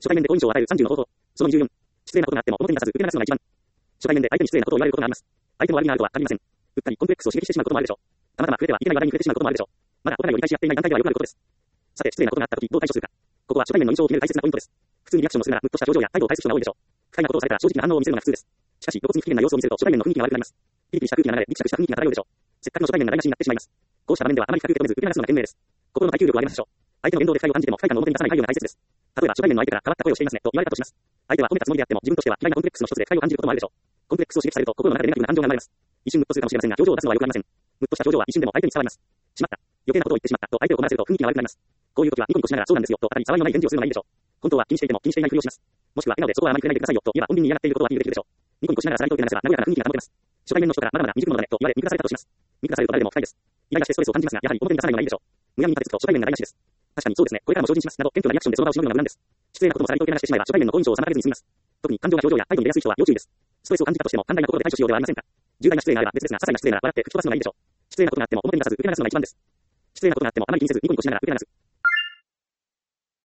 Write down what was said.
初対面で好印象を与える30の方法。その24。失礼なことがあっても表に出さず受け流すのが一番。初対面で相手に失礼なことを言われることがあります。相手の悪気があるとは限りません。うっかりコンプレックスを刺激してしまうこともあるでしょう。たまたま触れてはいけない話題に触れてしまうこともあるでしょう。まだお互いを理解し合っていない段階ではよくあることです。さて、失礼なことがあったときどう対処するか。ここは初対面の印象を決める大切なポイントです。普通にリアクションをするなら、ムッとした表情や態度を返す人が多いでしょう。不快なことをされたら正直な反応を見せるのが普通です。しかし、露骨に不機嫌な様子を見せると初対面の雰囲気が悪くなります。ピリピリした空気が流れ、ギクシャクした雰囲気が漂うでしょう。せっかくの初対面が台無しになってしまいます。こうした場面ではあまり深く受け止めず受け流すのが賢明です。心の耐久力を上げましょう。相手の言動で不快を感じても不快感を表に出さない配慮が大切です。例えば初対面の相手から変わった声をしていますねと言われたとします。相手は褒めたつもりであっても自分としては嫌いなコンプレックスの一つで不快を感じることもあるでしょう。コンプレックスを刺激されると心の中でネガティブな感情が生まれます。一瞬ムッとするかもしれませんが表情を出すのは良くありません。ムッとした表情は一瞬でも相手に伝わります。しまった。余計なことを言ってしまったと相手を困らせると雰囲気が悪くなります。こういう時はニコニコしながらそうなんですよと語り騒ぎのない返事をするのがいいでしょう。本当は気にしていても気にしていないふりをします。もしくは笑顔でそこはあまり触れないでくださいよと言えば穏便に嫌がっていることは理由できるでしょう。ニコニコしながらさらりと受け流せば和やかな雰囲気が保てます。初対面の人からまだまだ未熟者だねと言われ見下されたとします。見下されると誰でも不快です。イライラしてストレスを感じますがやはり表に出さないのがいいでしょう。むやみに立てつくと初対面が台無しです。確かにそうですね。これからも精進しますなど謙虚なリアクションでその場をしのぐのが無難です。失礼なこともさらりと受け流してしまえば初対面の好印象を妨げずに済みます。特に感情や表情や態度に出やすい人は要注意です。ストレスを感じたとしても寛大な心で対処しようではありませんか。重大な失礼があれば別ですが、些細な失礼なら笑って吹き飛ばすのがいいでしょう。失礼なことがあっても表に出さず受け流すのが一番です。失礼なことがあってもあまり気にせずニコニコしながら受け流す。